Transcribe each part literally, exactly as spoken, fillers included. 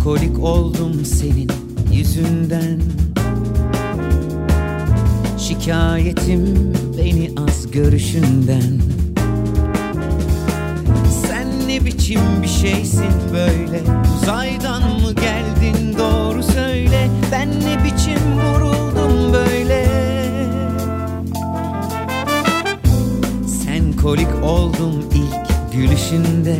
kolik oldum senin yüzünden. Şikayetim beni az görüşünden. Sen ne biçim bir şeysin böyle? Uzaydan mı geldin, doğru söyle. Ben ne biçim vuruldum böyle? Sen kolik oldum ilk gülüşünde.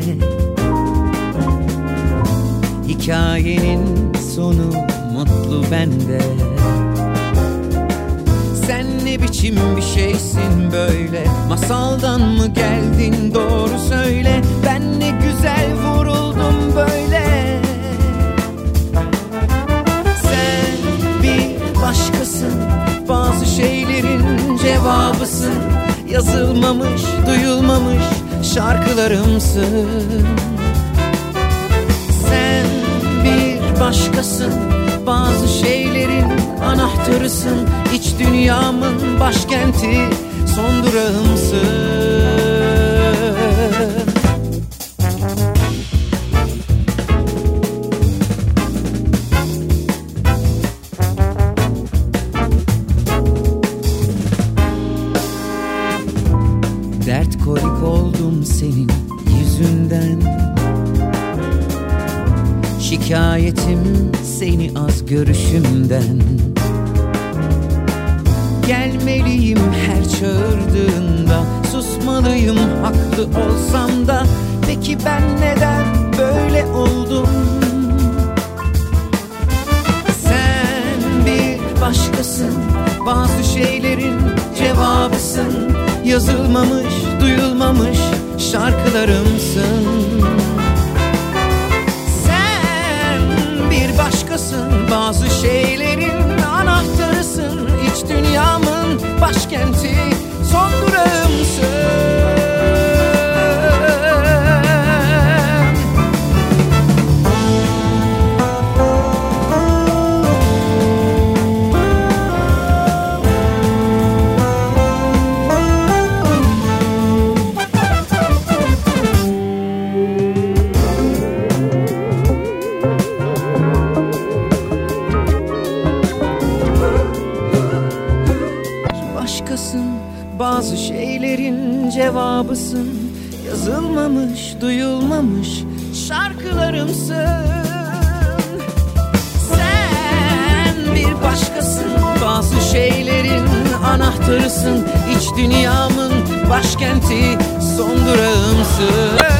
Hikayenin sonu mutlu bende. Sen ne biçim bir şeysin böyle? Masaldan mı geldin, doğru söyle. Ben ne güzel vuruldum böyle. Sen bir başkasın, bazı şeylerin cevabısın. Yazılmamış, duyulmamış şarkılarımsın. Sen bir başkasın, bazı şeylerin anahtarısın. İç dünyamın başkenti, son durağımsın. Dert kolik oldum senin yüzünden. Şikayetim seni az görüşümden. Gelmeliyim her çağırdığında, susmalıyım haklı olsam da. Peki ben neden böyle oldum? Sen bir başkasın, bazı şeylerin cevabısın. Yazılmamış, duyulmamış şarkılarımsın. Sen bir başkasın, bazı şeylerin anahtarısın. İç dünyamın başkenti, son durağımsın. Başkasın, bazı şeylerin cevabısın. Yazılmamış, duyulmamış şarkılarımsın. Sen bir başkasın, bazı şeylerin anahtarısın. İç dünyamın başkenti, son durağımsın.